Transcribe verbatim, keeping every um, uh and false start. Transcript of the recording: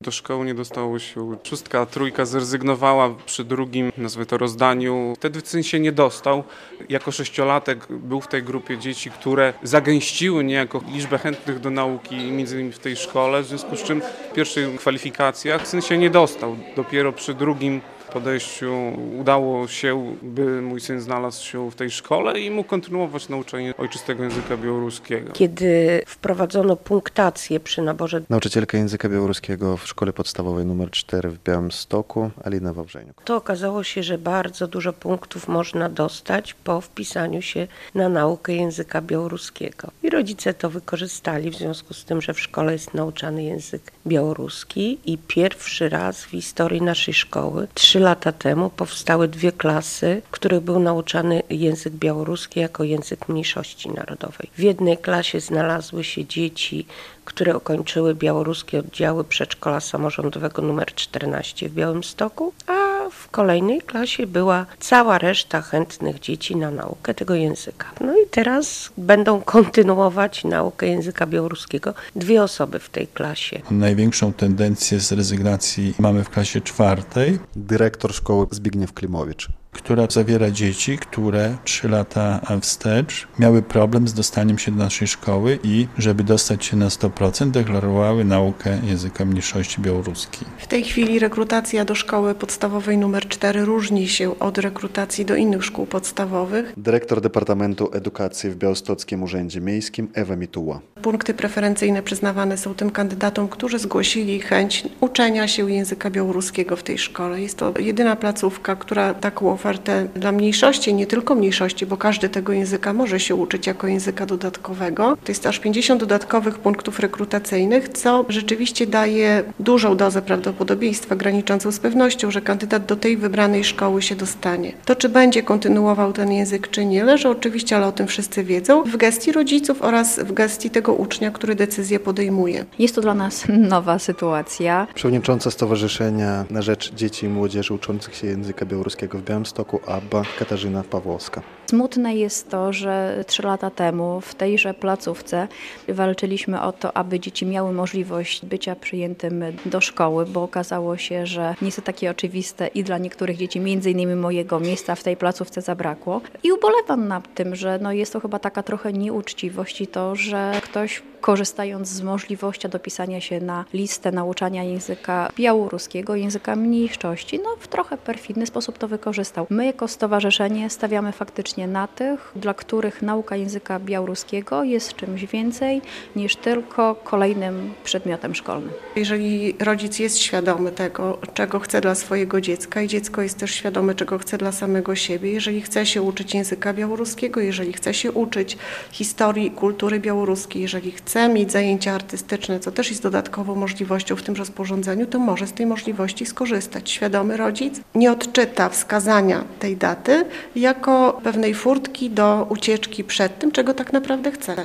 Do szkoły nie dostało się szóstka, trójka zrezygnowała przy drugim, nazwę to, rozdaniu. Wtedy syn się nie dostał. Jako sześciolatek był w tej grupie dzieci, które zagęściły niejako liczbę chętnych do nauki, między innymi w tej szkole, w związku z czym w pierwszych kwalifikacjach syn się nie dostał. Dopiero przy drugim podejściu udało się, by mój syn znalazł się w tej szkole i mógł kontynuować nauczanie ojczystego języka białoruskiego. Kiedy wprowadzono punktację przy naborze... Nauczycielka języka białoruskiego w szkole podstawowej numer cztery w Białymstoku, Alina Wawrzeniuk. To okazało się, że bardzo dużo punktów można dostać po wpisaniu się na naukę języka białoruskiego. I rodzice to wykorzystali w związku z tym, że w szkole jest nauczany język białoruski i pierwszy raz w historii naszej szkoły, trzy lata temu, powstały dwie klasy, w których był nauczany język białoruski jako język mniejszości narodowej. W jednej klasie znalazły się dzieci, które ukończyły białoruskie oddziały przedszkola samorządowego numer czternaście w Białymstoku, a w kolejnej klasie była cała reszta chętnych dzieci na naukę tego języka. No i teraz będą kontynuować naukę języka białoruskiego dwie osoby w tej klasie. Największą tendencję z rezygnacji mamy w klasie czwartej. Dyrektor szkoły Zbigniew Klimowicz. Która zawiera dzieci, które trzy lata wstecz miały problem z dostaniem się do naszej szkoły i żeby dostać się na sto procent deklarowały naukę języka mniejszości białoruskiej. W tej chwili rekrutacja do szkoły podstawowej numer cztery różni się od rekrutacji do innych szkół podstawowych. Dyrektor Departamentu Edukacji w Białostockim Urzędzie Miejskim Ewa Mituła. Punkty preferencyjne przyznawane są tym kandydatom, którzy zgłosili chęć uczenia się języka białoruskiego w tej szkole. Jest to jedyna placówka, która taką ofertę dla mniejszości, nie tylko mniejszości, bo każdy tego języka może się uczyć jako języka dodatkowego. To jest aż pięćdziesiąt dodatkowych punktów rekrutacyjnych, co rzeczywiście daje dużą dozę prawdopodobieństwa graniczącą z pewnością, że kandydat do tej wybranej szkoły się dostanie. To, czy będzie kontynuował ten język, czy nie, leży oczywiście, ale o tym wszyscy wiedzą, w gestii rodziców oraz w gestii tego ucznia, który decyzję podejmuje. Jest to dla nas nowa sytuacja. Przewodnicząca Stowarzyszenia na Rzecz Dzieci i Młodzieży Uczących się Języka Białoruskiego w Białymstoku Abba Katarzyna Pawłowska. Smutne jest to, że trzy lata temu w tejże placówce walczyliśmy o to, aby dzieci miały możliwość bycia przyjętym do szkoły, bo okazało się, że nie jest to takie oczywiste i dla niektórych dzieci, między innymi mojego, miejsca w tej placówce zabrakło. I ubolewam nad tym, że no jest to chyba taka trochę nieuczciwość i to, że ktoś, korzystając z możliwości dopisania się na listę nauczania języka białoruskiego, języka mniejszości, no w trochę perfidny sposób to wykorzystał. My jako stowarzyszenie stawiamy faktycznie na tych, dla których nauka języka białoruskiego jest czymś więcej niż tylko kolejnym przedmiotem szkolnym. Jeżeli rodzic jest świadomy tego, czego chce dla swojego dziecka i dziecko jest też świadome, czego chce dla samego siebie, jeżeli chce się uczyć języka białoruskiego, jeżeli chce się uczyć historii i kultury białoruskiej, jeżeli chce mieć zajęcia artystyczne, co też jest dodatkową możliwością w tym rozporządzeniu, to może z tej możliwości skorzystać. Świadomy rodzic nie odczyta wskazania tej daty jako pewnej furtki do ucieczki przed tym, czego tak naprawdę chce.